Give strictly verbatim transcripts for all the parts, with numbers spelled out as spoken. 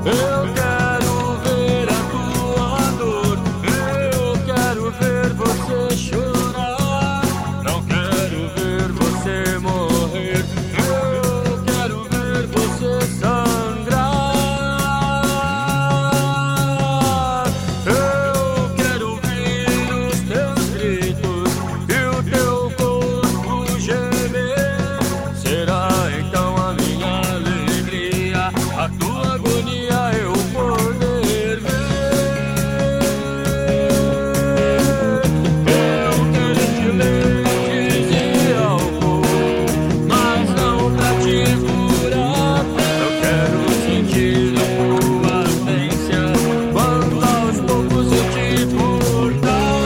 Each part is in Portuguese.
Eu quero ver a tua dor, eu quero ver você chorar. Não quero ver você morrer, eu quero ver você sangrar. Eu quero ouvir os teus gritos e o teu corpo gemer. Será então a minha alegria, a tua agonia eu poder ver. Eu quero te ler, dizer álcool, mas não pra te curar. Eu quero sentir a tua ardência quando aos poucos eu te cortar.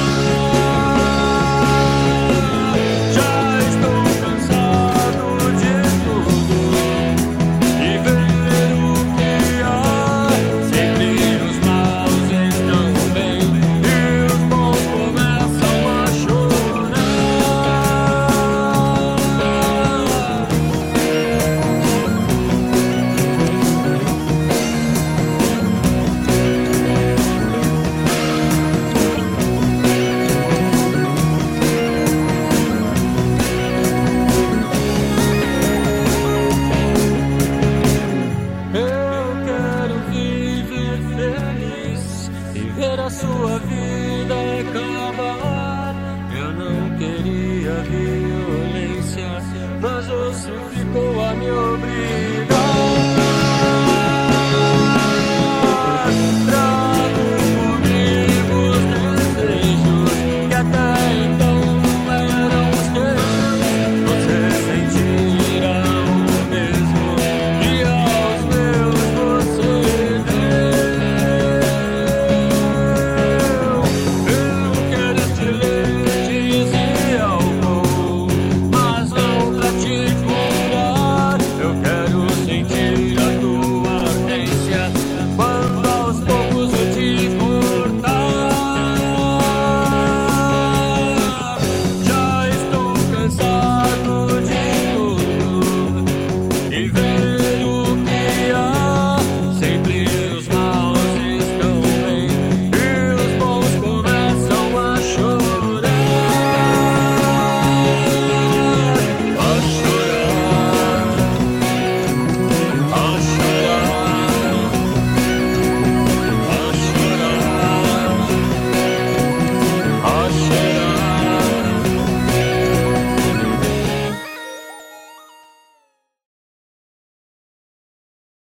Já estou cansado de tudo e ver o que há. Sempre os maus estão bem e os bons começam a chorar. Eu quero viver feliz e ver a sua vida acabar. Eu não queria violência, mas você ficou a me